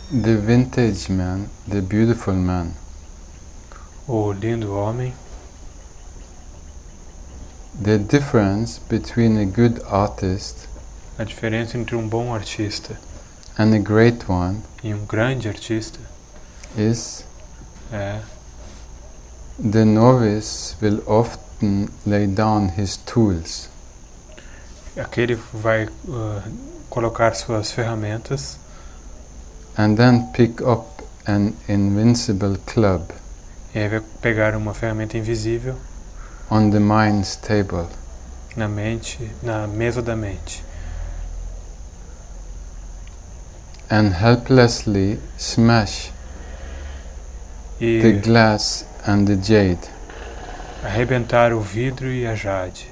The vintage man, the beautiful man. O lindo homem. The difference between a good artist A diferença entre um bom artista and a great one e um grande artista is é the novice will often lay down his tools aquele que vai colocar suas ferramentas and then pick up an invincible club e aí vai pegar uma ferramenta invisível on the mind's table. na mesa da mente And helplessly smash e the glass and the jade. arrebentar o vidro e a jade.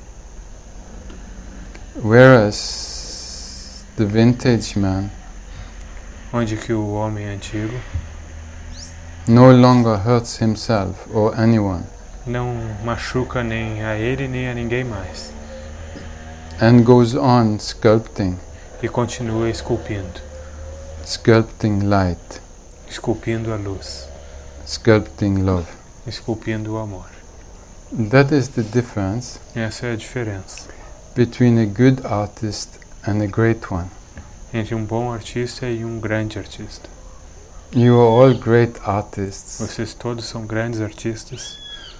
Whereas the vintage man Onde que o homem antigo no longer hurts himself or anyone não machuca nem a ele nem a ninguém mais and goes on sculpting, e continua esculpindo, sculpting light, esculpindo a luz, sculpting love. esculpindo o amor. That is the difference Essa é a diferença between a good artist and a great one. entre um bom artista e um grande artista. You are all great artists, Vocês todos são grandes artistas,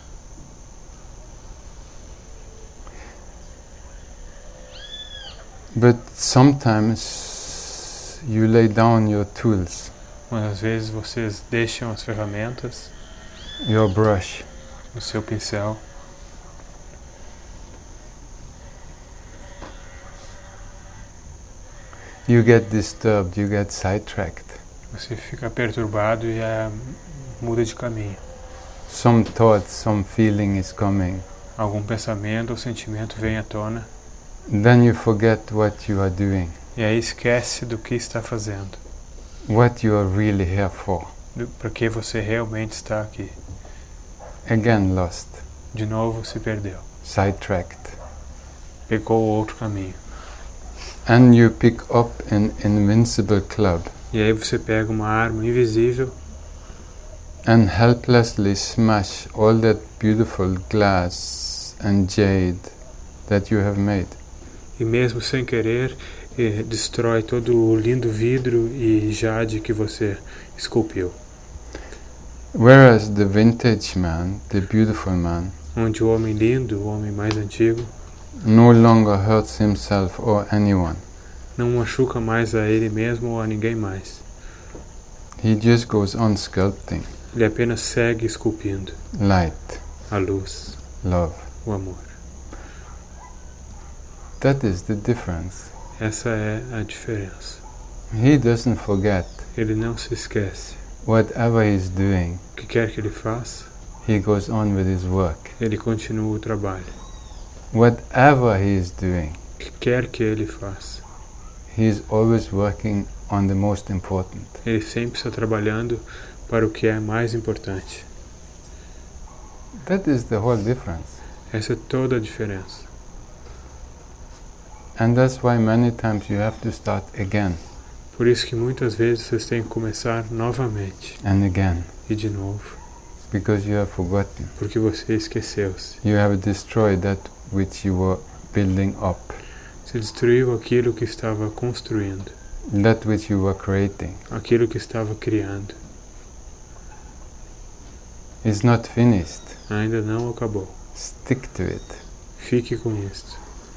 but sometimes you lay down your tools, mas às vezes vocês deixam as ferramentas, your brush, o seu pincel, you get disturbed, you get sidetracked. você fica perturbado e muda de caminho. Some thought, some feeling is coming. Algum pensamento ou sentimento vem à tona Then you forget what you are doing, e aí esquece do que está fazendo, what you are really here for. para que você realmente está aqui. Again lost, De novo se perdeu, sidetracked. pegou outro caminho. And you pick up an invincible club E aí você pega uma arma invisível and helplessly smash all that beautiful glass and jade that you have made. e mesmo sem querer destrói todo o lindo vidro e jade que você esculpiu. Whereas the vintage man, the beautiful man, Onde o homem lindo, o homem mais antigo, no longer hurts himself or anyone. não machuca mais a ele mesmo ou a ninguém mais. He just goes on sculpting Ele apenas segue esculpindo light, a luz, love. o amor. That is the difference. Essa é a diferença. He doesn't forget. Ele não se esquece. Whatever he's doing, O que quer que ele faça, he goes on with his work. ele continua o trabalho. Whatever he is doing, O que quer que ele faça, he is always working on the most important. ele sempre está trabalhando para o que é mais importante. That is the whole difference. Essa é toda a diferença. And that's why many times you have to start again Por isso que muitas vezes vocês têm que começar novamente and again, e de novo, because you have forgotten. porque você esqueceu-se. You have destroyed that which you were building up, Você destruiu aquilo que estava construindo, that which you were creating. aquilo que estava criando. It's not finished. Ainda não acabou. Stick to it. Fique com isso.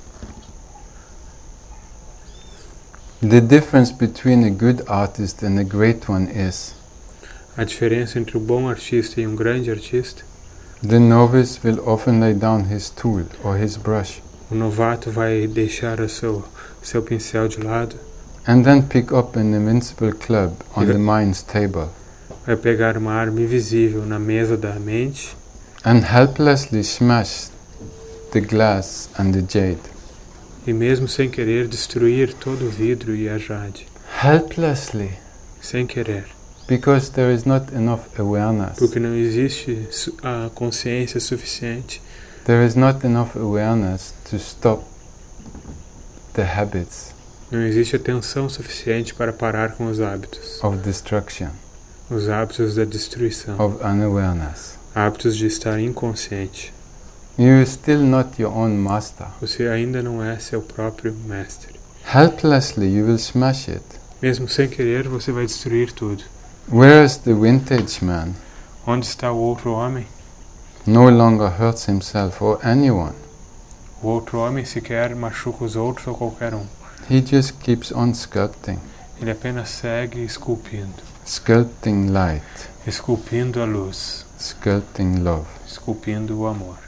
The difference between a good artist and a great one is A diferença entre um bom artista e um grande artista, the novice will often lay down his tool or his brush o novato vai deixar o seu pincel de lado, and then pick up an invincible club on the mind's table vai pegar uma arma invisível na mesa da mente and helplessly smash the glass and the jade. e mesmo sem querer destruir todo o vidro e a jade. Helplessly, Sem querer. because there is not enough awareness. Porque não existe a consciência suficiente, There is not enough awareness to stop the habits Não existe atenção suficiente para parar com os hábitos. of destruction, Os hábitos da destruição. of unawareness. Hábitos de estar inconsciente. You are still not your own master. Você ainda não é seu próprio mestre. Helplessly you will smash it. Mesmo sem querer, você vai destruir tudo. Where is the vintage man? Onde está o outro homem? No longer hurts himself or anyone. O outro homem sequer machuca os outros ou qualquer um. He just keeps on sculpting, Ele apenas segue esculpindo. sculpting light, Esculpindo a luz. sculpting love. Esculpindo o amor.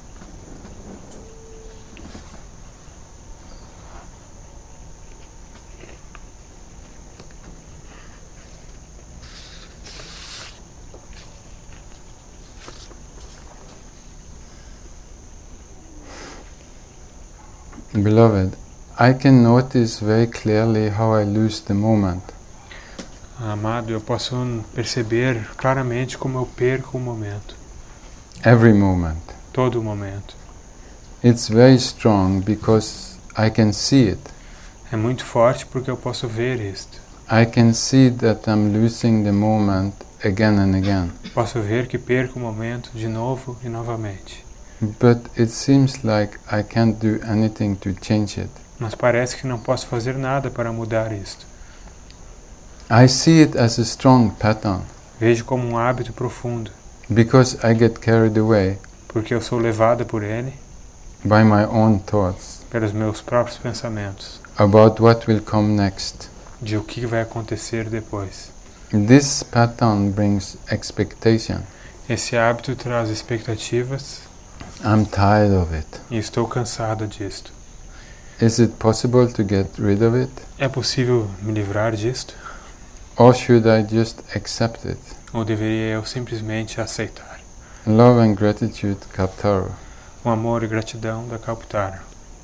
Beloved, I can notice very clearly how I lose the moment. Amado, eu posso perceber claramente como eu perco o momento. Every moment. Todo o momento. It's very strong because I can see it. É muito forte porque eu posso ver isto. I can see that I'm losing the moment again and again. Posso ver que perco o momento de novo e novamente. But it seems like I can't do anything to change it. Mas parece que não posso fazer nada para mudar isto. I see it as a strong pattern Vejo como um hábito profundo, because I get carried away porque eu sou levada por ele, by my own thoughts pelos meus próprios pensamentos, about what will come next. de o que vai acontecer depois. This pattern brings expectation. Esse hábito traz expectativas I'm tired of it. e estou cansado disto. Is it possible to get rid of it? É possível me livrar disto? Or should I just accept it? Ou deveria eu simplesmente aceitar? Love and gratitude, Kaptaro. O amor e gratidão da Kalpatara.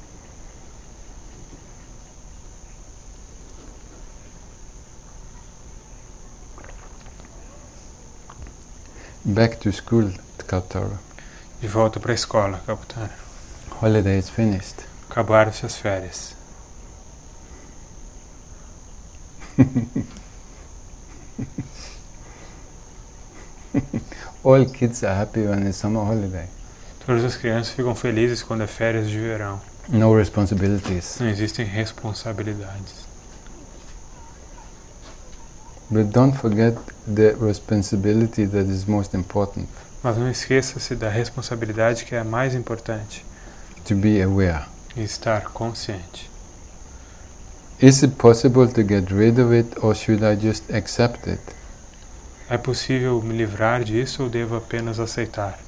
Back to school, Kaptaro. De volta para a escola, Kalpatara. Holiday is finished. Acabaram-se as férias. All kids are happy when it's summer holiday. Todas as crianças ficam felizes quando é férias de verão. No responsibilities. Não existem responsabilidades. But don't forget the responsibility that is most important. Mas não esqueça-se da responsabilidade que é a mais importante. To be aware. E estar consciente. Is it possible to get rid of it or should I just accept it? É possível me livrar disso ou devo apenas aceitar?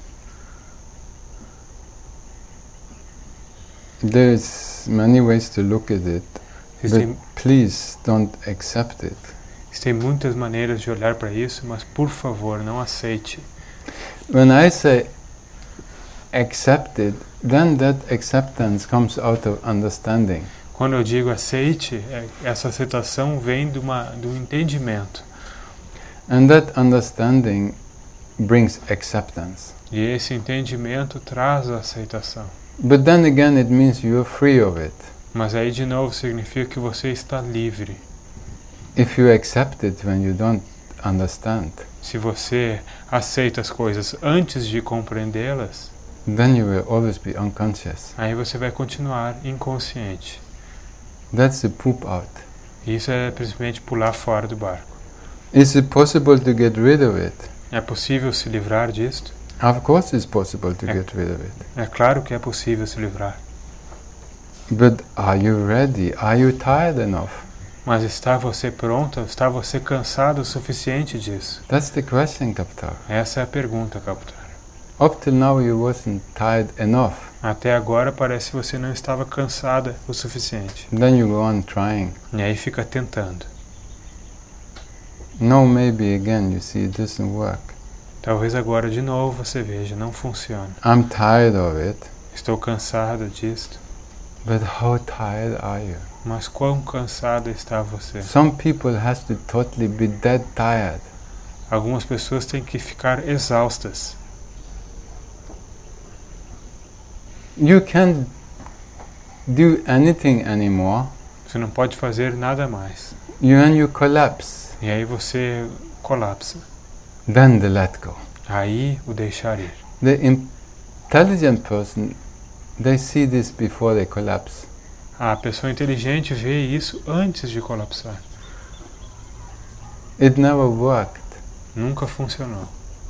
There's many ways to look at it, but please don't accept it. Existem muitas maneiras de olhar para isso, mas por favor, não aceite. When I say accept it, then that acceptance comes out of understanding. Quando eu digo aceite, essa aceitação vem do entendimento. And that understanding brings acceptance. E esse entendimento traz a aceitação. But then again it means you are free of it. Mas aí de novo significa que você está livre. If you accept it when you don't understand, se você aceita as coisas antes de compreendê-las, then you will always be unconscious. aí você vai continuar inconsciente. That's the poop out. Isso é simplesmente pular fora do barco. Is it possible to get rid of it? É possível se livrar disto? Of course it's possible to get rid of it. É claro que é possível se livrar. But are you ready? Are you tired enough? Mas está você pronto? Está você cansado o suficiente disso? That's the question, Kaptar. Essa é a pergunta, Kaptar. Up till now you wasn't tired enough. Até agora parece que você não estava cansada o suficiente. Then you go on trying. E aí fica tentando. No, maybe again you see it doesn't work. Talvez agora de novo você veja, não funciona. I'm tired of it. Estou cansado disto. But how tired are you? Mas quão cansado está você? Some people has to totally be dead tired. Algumas pessoas têm que ficar exaustas. You can't do anything anymore. Você não pode fazer nada mais. When you collapse, E aí você colapsa. then the let go. Aí o deixar ir. The intelligent person, they see this before they collapse. A pessoa inteligente vê isso antes de colapsar. It never worked. Nunca funcionou.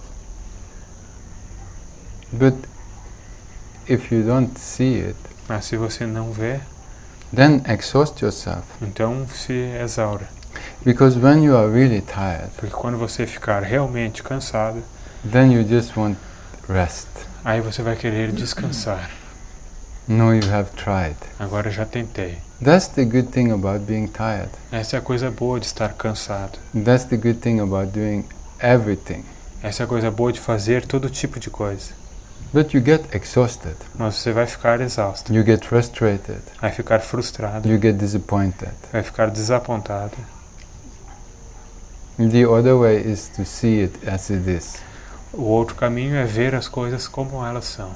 But if you don't see it, Mas se você não vê, then exhaust yourself. então se exaura. Because when you are really tired, Porque quando você ficar realmente cansado, then you just want rest. aí você vai querer descansar. No, you have tried. Agora eu já tentei. That's the good thing about being tired. Essa é a coisa boa de estar cansado. That's the good thing about doing everything. Essa é a coisa boa de fazer todo tipo de coisa. But you get exhausted. Mas você vai ficar exausto. You get frustrated. Vai ficar frustrado. You get disappointed. Vai ficar desapontado. The other way is to see it as it is. O outro caminho é ver as coisas como elas são.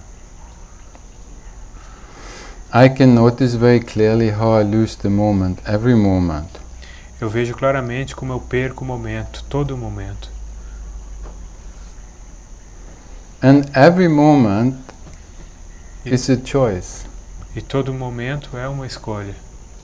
I can notice very clearly how I lose the moment, every moment. Eu vejo claramente como eu perco o momento, todo momento. And every moment is a choice. E todo momento é uma escolha,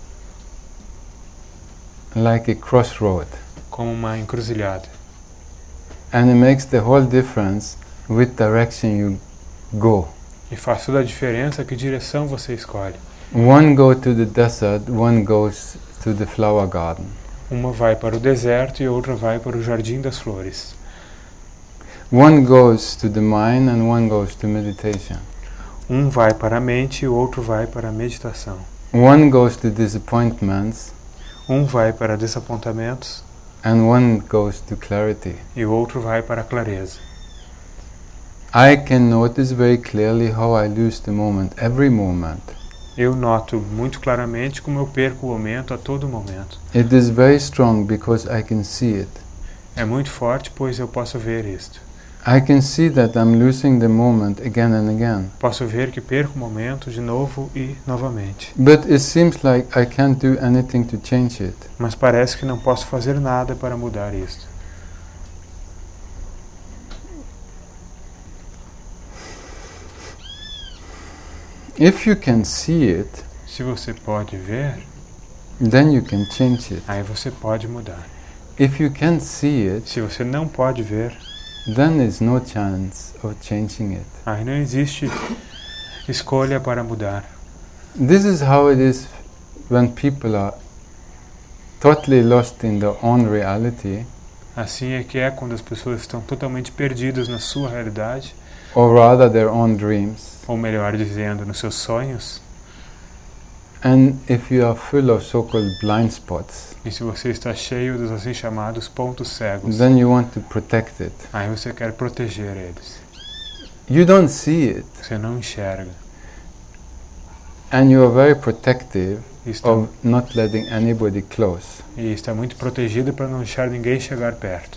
Like a crossroad. como uma encruzilhada. And it makes the whole difference which direction you go. E faz toda a diferença que direção você escolhe. One goes to the desert, one goes to the flower garden. Uma vai para o deserto e outra vai para o jardim das flores. One goes to the mind and one goes to meditation. Um vai para a mente e o outro vai para a meditação. One goes to disappointments Um vai para desapontamentos and one goes to clarity. e o outro vai para a clareza. I can notice very clearly how I lose the moment, every moment. Eu noto muito claramente como eu perco o momento a todo momento. It is very strong because I can see it. É muito forte, pois eu posso ver isto. I can see that I'm losing the moment again and again. Posso ver que perco o momento de novo e novamente. But it seems like I can't do anything to change it. Mas parece que não posso fazer nada para mudar isto. If you can see it, Se você pode ver, then you can change it. aí você pode mudar. If you can't see it, Se você não pode ver, then there's no chance of changing it. aí não existe escolha para mudar. This is how it is when people are totally lost in their own reality, Assim é que é quando as pessoas estão totalmente perdidas na sua realidade, or rather their own dreams. ou melhor dizendo, nos seus sonhos. And if you are full of so-called blind spots, E se você está cheio dos assim chamados pontos cegos, then you want to protect it. aí você quer proteger eles. You don't see it, Você não enxerga. and you are very protective E está, of not letting anybody close. e está muito protegido para não deixar ninguém chegar perto.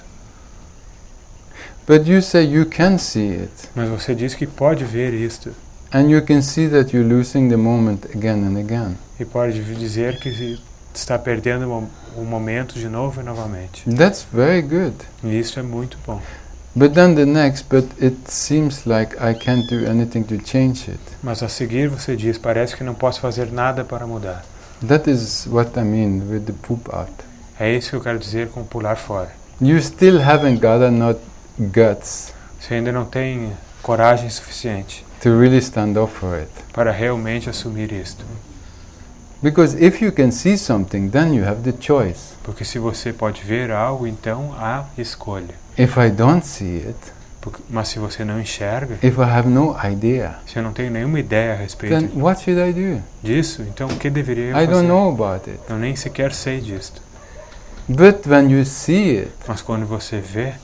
But you say you can see it, Mas você diz que pode ver isto. and you can see that you're losing the moment again and again. E pode dizer que está perdendo o momento de novo e novamente. That's very good. E isso é muito bom. But then the next, but it seems like I can't do anything to change it. Mas a seguir você diz, parece que não posso fazer nada para mudar. That is what I mean with the poop out. É isso que eu quero dizer com pular fora. You still haven't got enough guts Você ainda não tem coragem suficiente to really stand up for it. para realmente assumir isto. Because if you can see something, then you have the choice. Porque se você pode ver algo, então há escolha. If I don't see it, Mas se você não enxerga, if I have no idea, se eu não tenho nenhuma ideia a then respeito what should I do? disso, então o que deveria eu I fazer? don't know about it. Eu nem sequer sei disto. But when you see it, Mas quando você vê,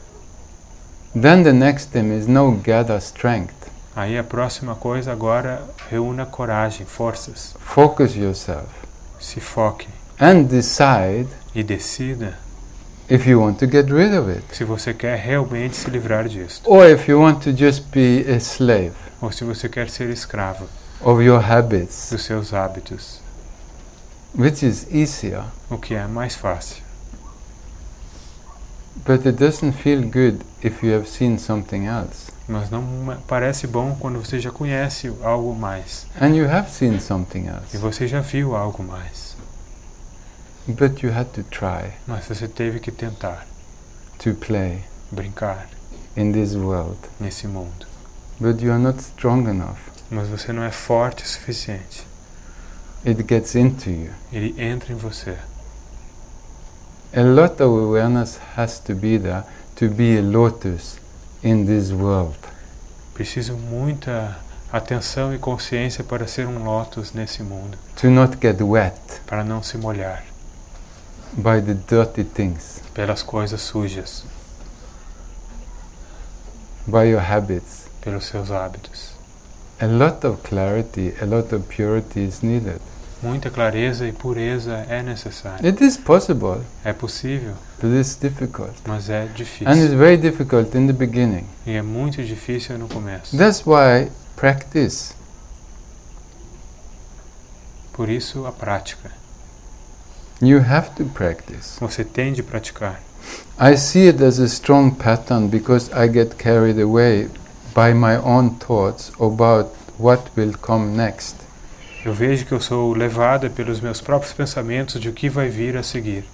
then the next thing is now gather strength. aí a próxima coisa agora reúna coragem, forças. Focus yourself Se foque and decide e decida if you want to get rid of it, se você quer realmente se livrar disto. or if you want to just be a slave Ou se você quer ser escravo of your habits. dos seus hábitos. which is easier, o que é mais fácil. but it doesn't feel good if you have seen something else. Mas não parece bom quando você já conhece algo mais. And you have seen something E else, você já viu algo mais. but you had to try Mas você teve que tentar to play brincar in this world. nesse mundo. But you are not strong enough. Mas você não é forte o suficiente. It gets into you. Ele entra em você. A lot of awareness has to be there to be a lotus in this world. Preciso muita atenção e consciência para ser um lótus nesse mundo. To not get wet Para não se molhar by the dirty things, pelas coisas sujas, by your habits. pelos seus hábitos. A lot of clarity, a lot of purity is needed. Muita clareza e pureza é necessária. It is possible, É possível, but it's difficult. mas é And it's difícil. very difficult in the beginning. E é muito difícil no começo. That's why practice. Por isso, a prática. You have to practice. Você tem de praticar. I see it as a strong pattern because I get carried away by my own thoughts about what will come next. Eu vejo que eu sou levada pelos meus próprios pensamentos de o que vai vir a seguir.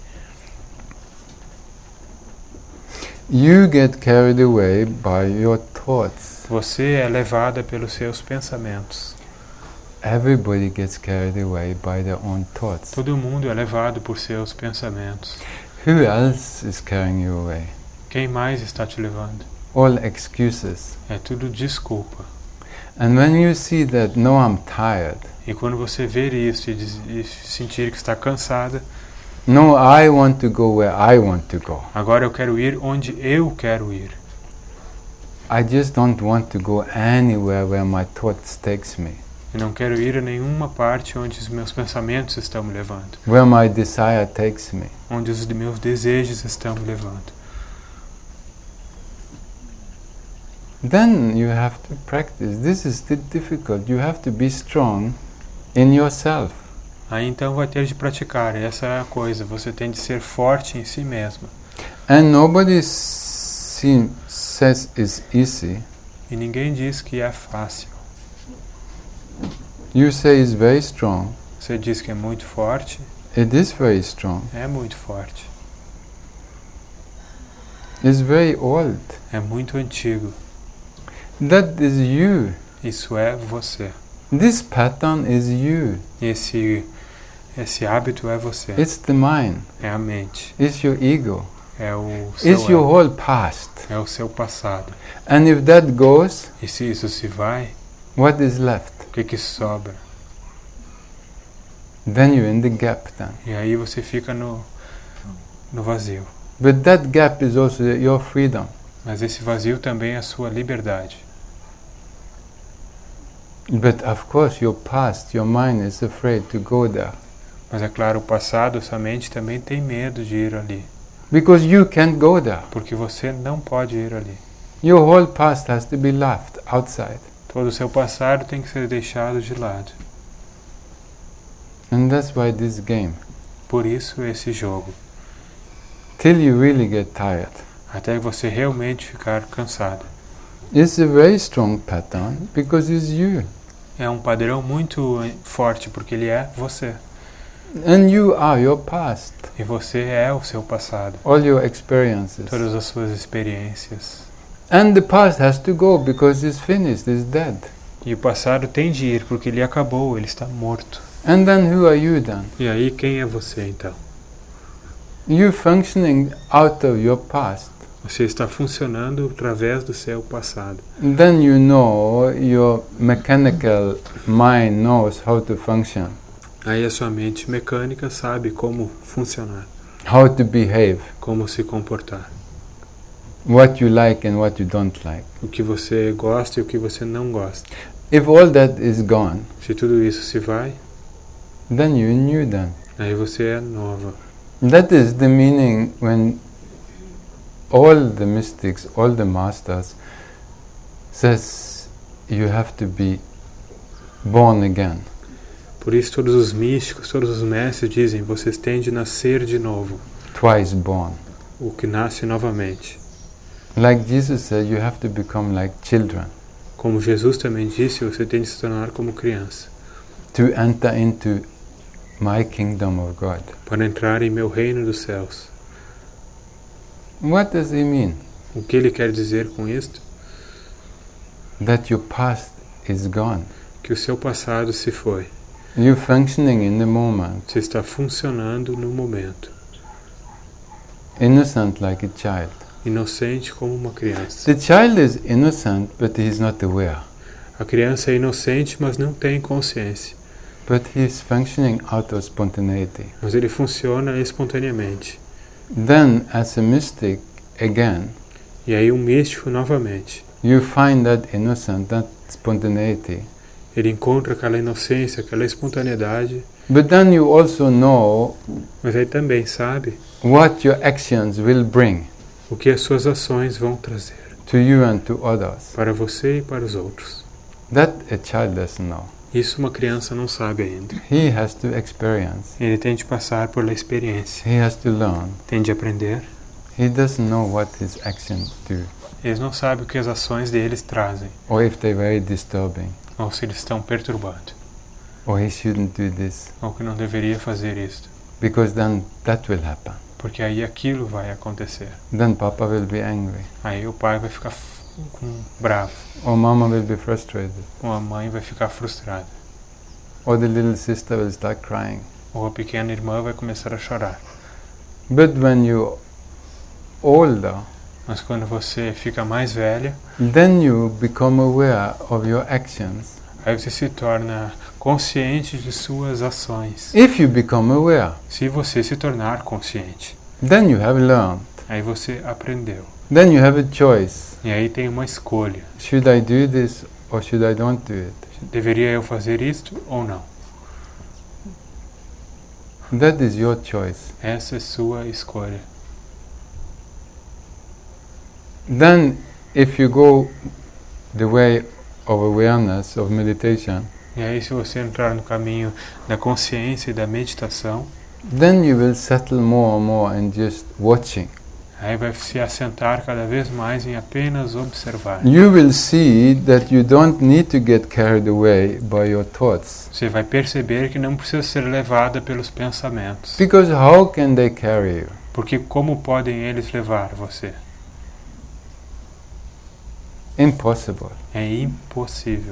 You get carried away by your thoughts. Você é levada pelos seus pensamentos. Everybody gets carried away by their own thoughts. Todo mundo é levado por seus pensamentos. Who else is carrying you away? Quem mais está te levando? All excuses. É tudo desculpa. And when you see that, no, I'm tired. E quando você ver isso e sentir que está cansada, No, I want to go where I want to go. agora eu quero ir onde eu quero ir. I just don't want to go anywhere where my thoughts takes me, Eu não quero ir a nenhuma parte onde os meus pensamentos estão me levando, where my desire takes me. onde os meus desejos estão me levando. Then you have to practice. This is difficult. You have to be strong in yourself. Aí então vai ter de praticar, essa é a coisa, você tem de ser forte em si mesmo. And nobody says it's easy. E ninguém diz que é fácil. You say it's very strong. Você diz que é muito forte, It is very strong. é muito forte. It's very old. É muito antigo. That is you. Isso é você. This pattern is you. Esse hábito é você. It's the mind. É a mente. It's your ego. É o seu It's your ego. whole past. É o seu passado. And if that goes, E se isso se vai, what is left? o que sobra? Then you're in the gap then. E aí você fica no vazio. But that gap is also your freedom. Mas esse vazio também é a sua liberdade. But of course your past, your mind is afraid to go there. Mas é claro, o passado, sua mente também tem medo de ir ali. Because you can't go there. Porque você não pode ir ali. Your whole past has to be left outside. Todo o seu passado tem que ser deixado de lado. And that's why this game. Por isso esse jogo. Till you really get tired. Até você realmente ficar cansado. It's a very strong pattern because it's you. É um padrão muito forte porque ele é você. And you are your past. E você é o seu passado. All your experiences. Todas as suas experiências. And the past has to go because it's finished, it's dead. E o passado tem de ir porque ele acabou, ele está morto. And then who are you then? E aí quem é você então? You functioning out of your past. Você está funcionando através do seu passado. Then you know your mechanical mind knows how to function, Aí a sua mente mecânica sabe como funcionar, how to behave, como se comportar. what you like and what you don't like. O que você gosta e o que você não gosta. If all that is gone, Se tudo isso se vai, then you're new then. aí você é nova. That is the meaning when all the mystics, all the masters says you have to be born again. Por isso todos os místicos, todos os mestres dizem, vocês têm de nascer de novo, twice born. o que nasce novamente. Like Jesus said, you have to become like children Como Jesus também disse, você tem de se tornar como criança, to enter into my kingdom of God. para entrar em meu reino dos céus. What does he mean? O que ele quer dizer com isto? That your past is gone. Que o seu passado se foi. You're functioning in the moment, Você está funcionando no momento, innocent like a child. inocente como uma criança. The child is innocent, but he is not aware. A criança é inocente, mas não tem consciência. But he is functioning out of spontaneity. Mas ele funciona espontaneamente. Then, as a mystic, again, E aí um místico novamente. you find that innocent, that spontaneity. Ele encontra aquela inocência, aquela espontaneidade, But then you also know mas aí também sabe what your actions will bring o que as suas ações vão trazer to you and to others. para você e para os outros. That a child doesn't know. Isso uma criança não sabe ainda. He has to experience. Ele tem de passar pela experiência, He has to learn. tem de aprender. He doesn't know what his actions do, Eles não sabem o que as ações deles trazem, or if they're very disturbing, ou se eles estão perturbando, or he shouldn't do this, ou que não deveria fazer isto, because then that will happen. porque aí aquilo vai acontecer. Then Papa will be angry, Aí o pai vai ficar bravo, or Mama will be frustrated, ou a mãe vai ficar frustrada, or the little sister will start crying. ou a pequena irmã vai começar a chorar. But when you're older, Mas quando você fica mais velha, then you become aware of your actions. aí você se torna consciente de suas ações. If you become aware, Se você se tornar consciente, then you have learned. aí você aprendeu. Then you have a choice. E aí tem uma escolha. Should I do this or should I don't do it? Deveria eu fazer isto ou não? That is your choice. Essa é sua escolha. Then, if you go the way of awareness, of meditation, E aí se você entrar no caminho da consciência e da meditação, then you will settle more and more in just watching. aí vai se assentar cada vez mais em apenas observar. You will see that you don't need to get carried away by your thoughts. Você vai perceber que não precisa ser levada pelos pensamentos. Because how can they carry you? Porque como podem eles levar você? Impossible. É impossível.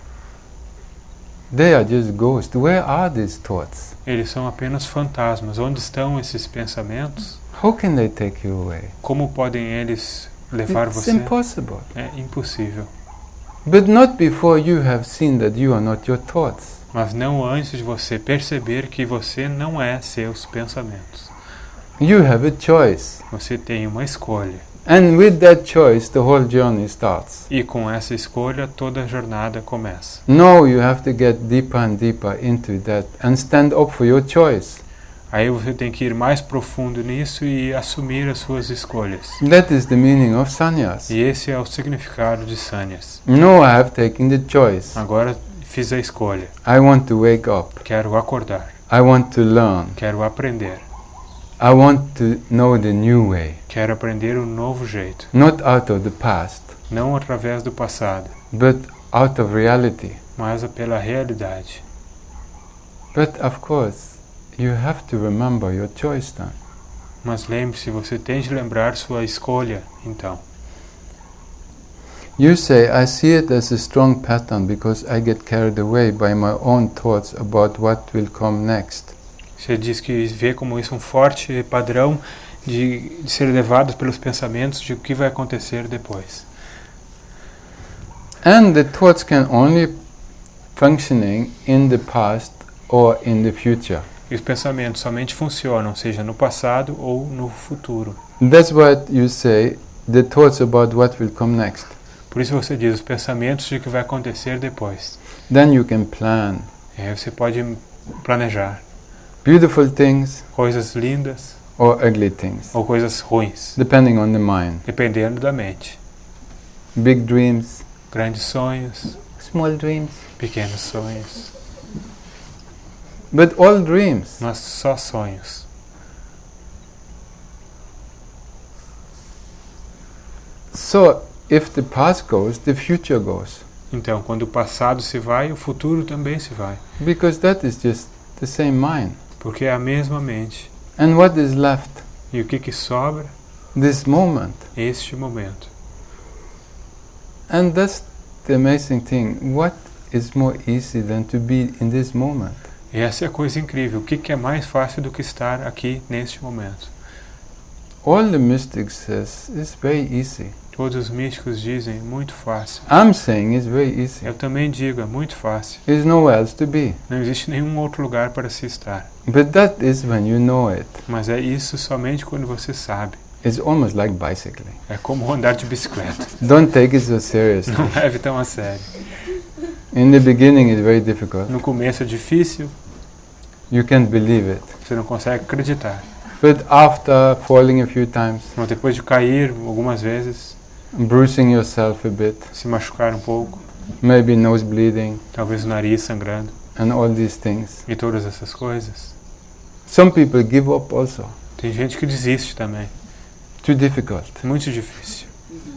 They are just ghosts. Where are these thoughts? Eles são apenas fantasmas. Onde estão esses pensamentos? How can they take you away? Como podem eles levar It's você? impossible. É impossível. But not before you have seen that you are not your thoughts. Mas não antes de você perceber que você não é seus pensamentos. You have a choice. Você tem uma escolha. And with that choice, the whole journey starts. E com essa escolha, toda a jornada começa. Now you have to get deeper and deeper into that and stand up for your choice. Aí você tem que ir mais profundo nisso e assumir as suas escolhas. That is the meaning of sannyas. E esse é o significado de sannyas. No, I have taken the choice. Agora fiz a escolha. I want to wake up. Quero acordar. I want to learn. Quero aprender. I want to know the new way. Quero aprender um novo jeito. Not out of the past, Não através do passado, but out of reality. mas pela realidade. But of course, you have to remember your choice then. Mas lembre-se, você tem de lembrar sua escolha, então. You say, I see it as a strong pattern because I get carried away by my own thoughts about what will come next. Você diz que vê como isso um forte padrão de ser levado pelos pensamentos de o que vai acontecer depois. And the thoughts can only functioning in the past or in the future. E os pensamentos somente funcionam, seja no passado ou no futuro. That's what you say, the thoughts about what will come next. Por isso você diz os pensamentos de o que vai acontecer depois. Then you can plan. E aí você pode planejar Beautiful things coisas lindas or ugly things, ou coisas ruins, depending on the mind. dependendo da mente. Big dreams, Grandes sonhos, small dreams. pequenos sonhos. but all dreams. mas só sonhos. So, if the past goes, the future goes. Então, quando o passado se vai, o futuro também se vai. Because that is just the same mind. Porque é a mesma mente. And what is left? E o que sobra? This moment. Este momento. And that's the amazing thing. What is more easy than to be in this moment? E essa é a coisa incrível. O que é mais fácil do que estar aqui neste momento? All the mystics says it's very easy. Todos os místicos dizem, muito fácil. I'm saying it's very easy. Eu também digo, é muito fácil. There's nowhere else to be. Não existe nenhum outro lugar para se estar. But that is when you know it. Mas é isso somente quando você sabe. It's almost like bicycling. É como andar de bicicleta. Don't take it so seriously. Não leve tão a sério. In the beginning it's very difficult. No começo é difícil, You can't believe it. você não consegue acreditar. But after falling a few times, Mas depois de cair algumas vezes, bruising yourself a bit, se machucar um pouco, maybe nose bleeding, talvez o nariz sangrando and all these things. e todas essas coisas, Some people give up also. tem gente que desiste também. Too difficult. Muito difícil.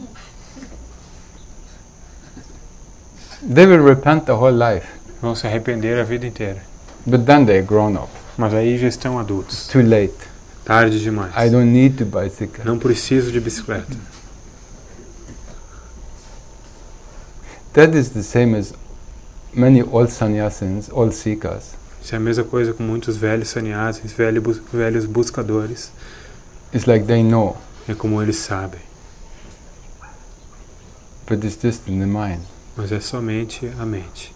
They will repent the whole life, Vão se arrepender a vida inteira. but then they're grown up. Mas aí já estão adultos. Too late. Tarde demais. I don't need to bicycle. Não preciso de bicicleta. That is the same as many old sannyasins, old seekers. Isso é a mesma coisa com muitos velhos sannyasis, velhos buscadores. It's like they know, É como eles sabem. but it's just in the mind. Mas é somente a mente.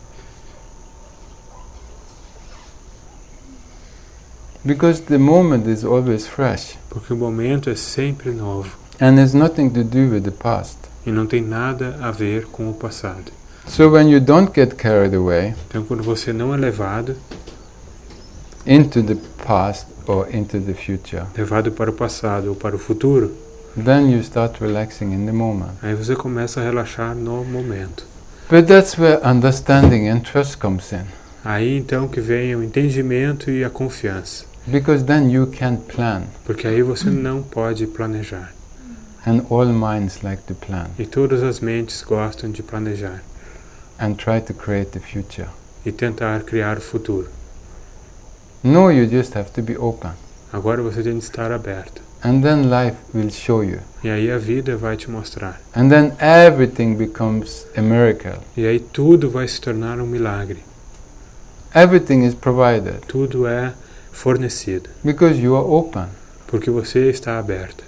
Because the moment is always fresh, Porque o momento é sempre novo. and has nothing to do with the past. E não tem nada a ver com o passado. So when you don't get carried away Então quando você não é levado into the past or into the future, para o passado ou para o futuro, then you start relaxing in the moment. aí você começa a relaxar no momento. But that's where understanding and trust comes in. Aí então que vem o entendimento e a confiança. Because then you can plan, Porque aí você não pode planejar. and all minds like to plan E todas as mentes gostam de planejar and try to create the future. e tentar criar o futuro. No, you just have to be open. Agora você tem que estar aberto. And then life will show you. E aí a vida vai te mostrar. And then everything becomes a miracle. E aí tudo vai se tornar um milagre. Everything is provided Tudo é fornecido. because you are open. Porque você está aberto.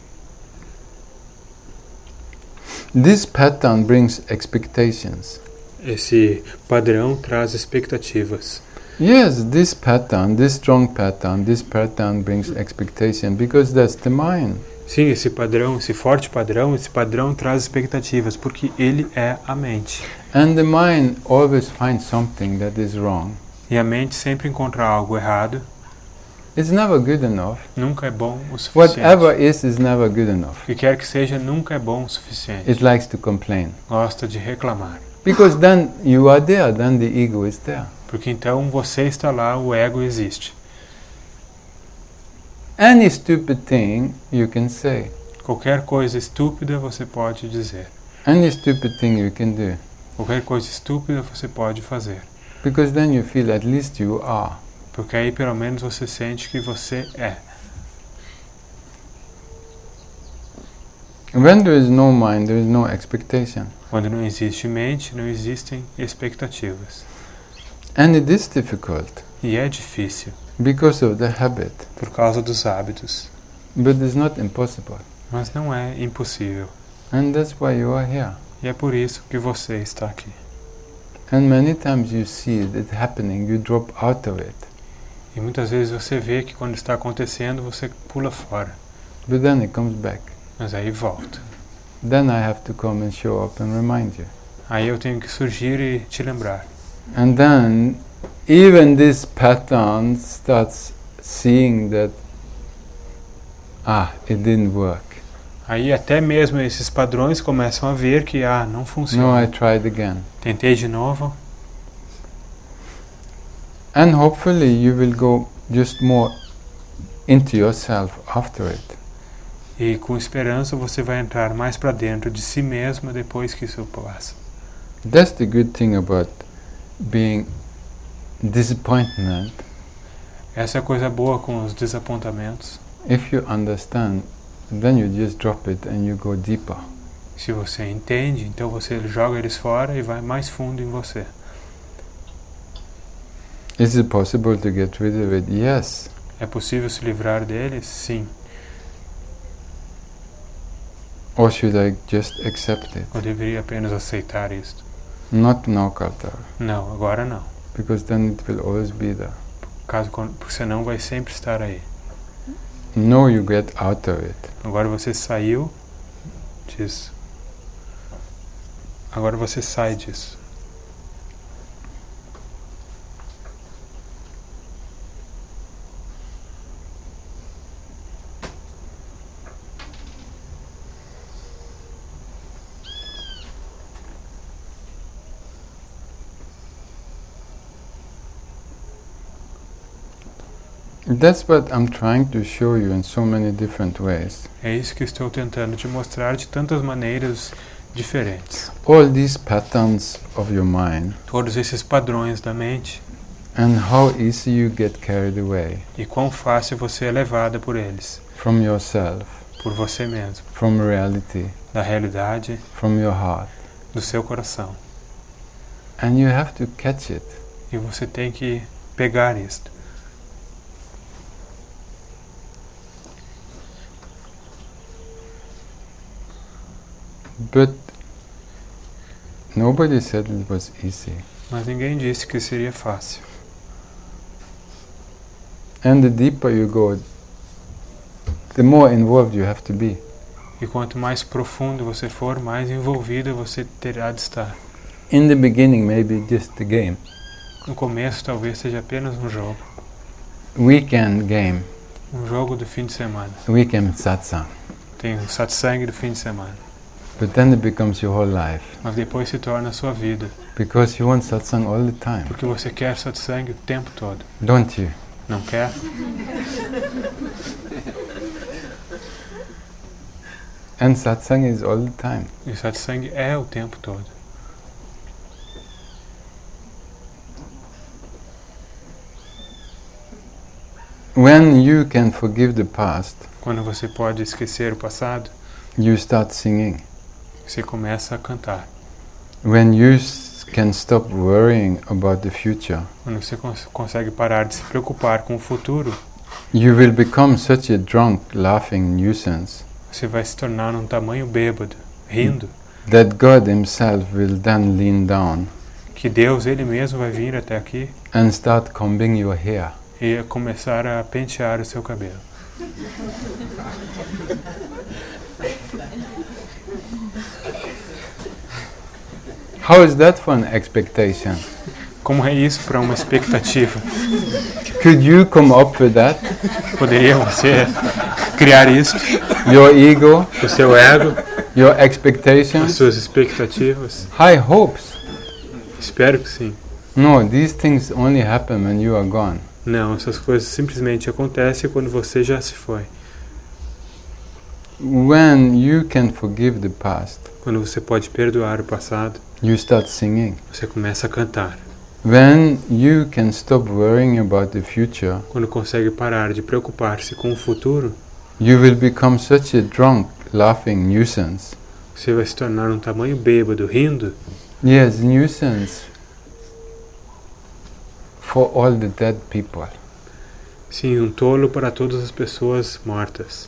This pattern brings expectations. Esse padrão traz expectativas. Yes, this strong pattern, this pattern brings expectation because that's the mind. Sim, esse padrão, esse forte padrão, esse padrão traz expectativas, porque ele é a mente. And the mind always finds something that is wrong. E a mente sempre encontra algo errado. It's never good enough. Nunca é bom o suficiente. Whatever is never good enough. O que quer que seja, nunca é bom o suficiente. It likes to complain. Gosta de reclamar. Because then you are there, then the ego is there. Porque então você está lá, o ego existe. Any stupid thing you can say. Qualquer coisa estúpida você pode dizer. Any stupid thing you can do. Qualquer coisa estúpida você pode fazer. Because then you feel at least you are. Porque aí pelo menos você sente que você é. When there is no mind, there is no expectation. Quando não existe mente, não existem expectativas. And it is difficult E é difícil, because of the habit. por causa dos hábitos. But it's not impossible. Mas não é impossível. And that's why you are here. E é por isso que você está aqui. And many times you see it happening, you drop out of it. E muitas vezes você vê que quando está acontecendo, você pula fora. But then it comes back. Mas aí volta. Then I have to come and show up and remind you. Aí eu tenho que surgir e te lembrar. And then even this pattern starts seeing that, it didn't work. Aí até mesmo esses padrões começam a ver que, não funciona. No, I tried again. Tentei de novo. And hopefully you will go just more into yourself after it. E com esperança você vai entrar mais para dentro de si mesmo depois que isso passa. That's the good thing about being disappointment. Essa é a coisa boa com os desapontamentos. If you understand, then you just drop it and you go deeper. Se você entende, então você joga eles fora e vai mais fundo em você. Is it possible to get rid of it? Yes. É possível se livrar deles? Sim. Or should I just accept it? Ou deveria apenas aceitar isto? Not now, Kartar. Não, agora não. Because then it will always be there. Porque senão vai sempre estar aí. No, you get out of it. Agora você saiu disso. Agora você sai disso. That's what I'm trying to show you in so many different ways. É isso que eu estou tentando te mostrar de tantas maneiras diferentes. All these patterns of your mind Todos esses padrões da mente and how easy you get carried away e quão fácil você é levada por eles, from yourself, por você mesmo, from reality, da realidade, from your heart. do seu coração. And you have to catch it. E você tem que pegar isto. But nobody said it was easy. Mas ninguém disse que seria fácil. And the deeper you go, the more involved you have to be. E quanto mais profundo você for, mais envolvido você terá de estar. In the beginning, maybe just a game. No começo, talvez seja apenas um jogo. Weekend game. Um jogo do fim de semana. Weekend satsang. Tem o satsang do fim de semana. But then it becomes your whole life. Mas depois se torna a sua vida. Because you want satsang all the time. Porque você quer satsang o tempo todo. Don't you? Não quer? And satsang is all the time. E o satsang é o tempo todo. When you can forgive the past, Quando você pode esquecer o passado, you start singing. você começa a cantar. When you can stop worrying about the future, Quando você consegue parar de se preocupar com o futuro, you will become such a drunk, laughing nuisance você vai se tornar um tamanho bêbado, rindo, that God Himself will then lean down que Deus, Ele mesmo, vai vir até aqui and start combing your hair. e começar a pentear o seu cabelo. How is that for an expectation? Como é isso para uma expectativa? Could you come up with that? Poderia você criar isso? Your ego, O seu ego, your as expectations, suas expectativas? high hopes. Espero que sim. No, these things only happen when you are gone. Não, essas coisas simplesmente acontecem quando você já se foi. When you can forgive the past, Quando você pode perdoar o passado, you start singing. você começa a cantar. When you can stop worrying about the future, Quando consegue parar de preocupar-se com o futuro, you will become such a drunk, laughing nuisance. você vai se tornar um tamanho bêbado, rindo. Yes, nuisance for all the dead people. Sim, um tolo para todas as pessoas mortas.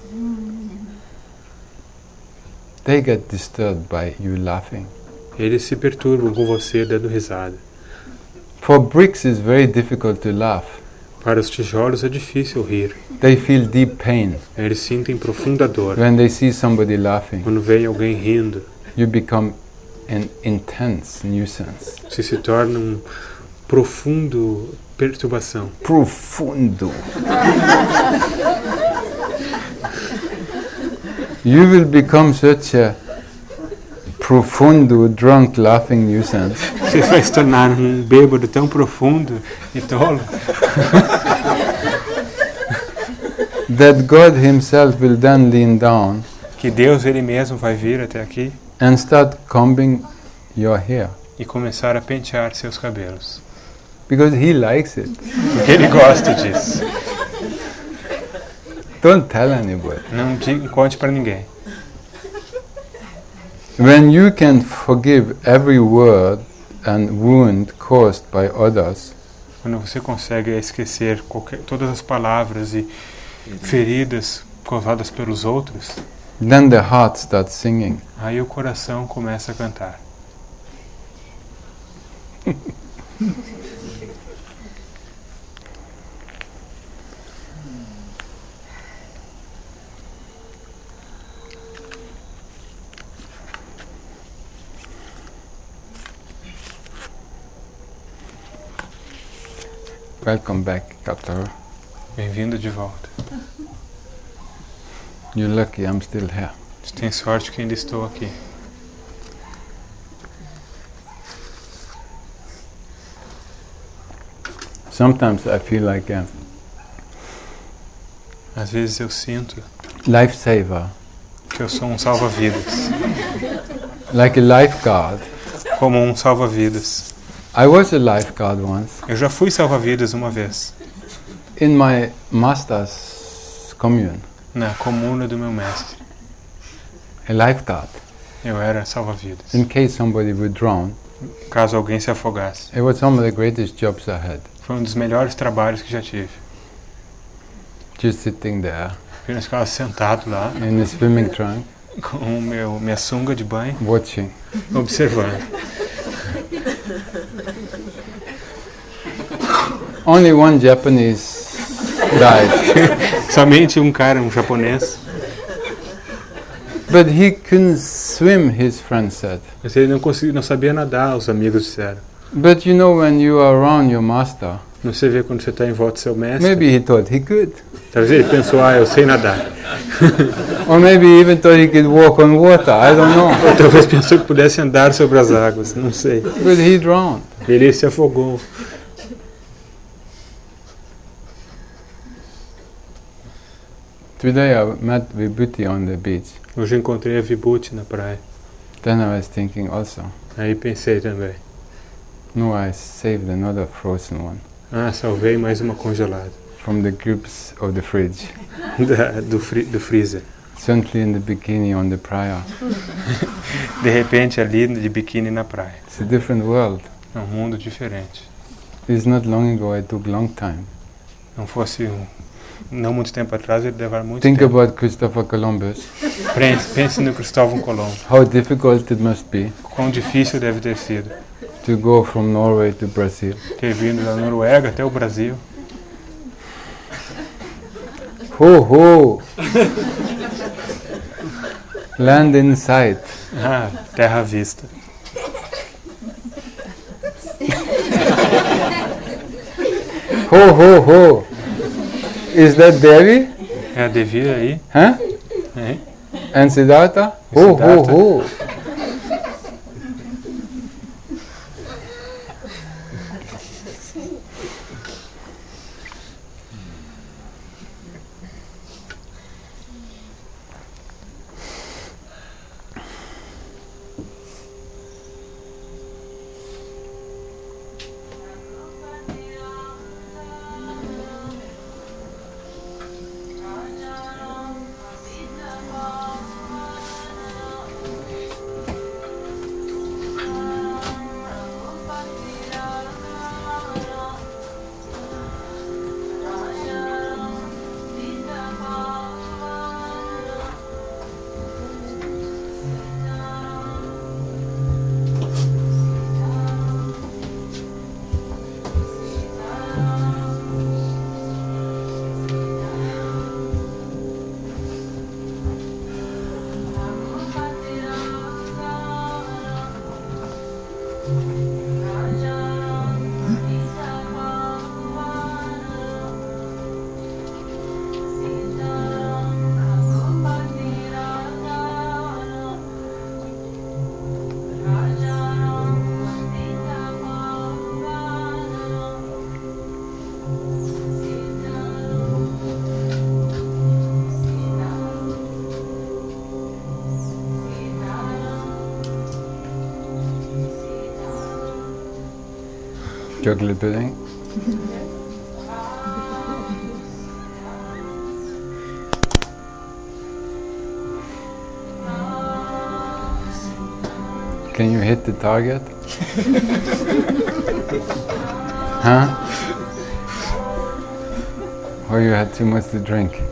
They get disturbed by you laughing. Eles se perturbam com você dando risada. For bricks, it's very difficult to laugh. Para os tijolos é difícil rir. They feel deep pain. Eles sentem profunda dor. When they see somebody laughing, Quando vem alguém rindo, you become an intense nuisance. você se torna um profundo perturbação. Profundo. You will become such a profundo, drunk, laughing nuisance Você vai se tornar um bêbado tão profundo e tolo that God Himself will then lean down que Deus Ele mesmo vai vir até aqui and start combing your hair e começar a pentear seus cabelos. because He likes it. Porque Ele gosta disso. Don't tell anybody. Não conte para ninguém. When you can forgive every word and wound caused by others, Quando você consegue esquecer todas as palavras e feridas causadas pelos outros, then the heart starts singing. aí o coração começa a cantar. Welcome back, Kaptar. Bem-vindo de volta. You're lucky I'm still here. Você tem sorte que ainda estou aqui. Sometimes I feel like a Às vezes eu sinto lifesaver, que eu sou um salva-vidas, like a lifeguard. como um salva-vidas. I was a lifeguard once Eu já fui salva-vidas uma vez, in my master's commune. na comuna do meu mestre. A lifeguard, Eu era salva-vidas, in case somebody would drown. caso alguém se afogasse. It was one of the greatest jobs I had. Foi um dos melhores trabalhos que já tive. Just sitting there Eu ficava sentado lá, in a swimming trunk, com minha sunga de banho, watching. observando. Only one Japanese died, Somente um cara, um japonês, but he couldn't swim, his friend said. mas ele não sabia nadar, os amigos disseram. But you know, when you are around your master, Não você vê quando você está em volta do seu mestre. maybe he thought he could. Talvez ele pensou, eu sei nadar. Or maybe he even thought he could walk on water, I don't know. Ou talvez pensou que pudesse andar sobre as águas, não sei. But he drowned. Ele se afogou. Today I met Vibhuti on the beach. Hoje eu encontrei a Vibhuti na praia. Then I was thinking also, Aí pensei também, no, I saved another frozen one salvei mais uma congelada. from the groups of the fridge. Do freezer. Suddenly in the bikini on the praia. De repente ali de biquíni na praia. It's a different world. É um mundo diferente. It's not long ago, I took long time. Não fosse não muito tempo atrás, ele levar muito Think tempo. about Christopher Columbus. Pense no Cristóvão Colombo. How difficult it must be Quão difícil deve ter sido to go from Norway to Brazil. ter vindo da Noruega até o Brasil. Ho ho! Land in sight. Terra à vista. Ho ho ho! Is that Devi? É a Devi aí. Huh? É. And Siddhartha? Ho ho Siddhartha. ho! Chocolate pudding? Can you hit the target? Huh? Or you had too much to drink?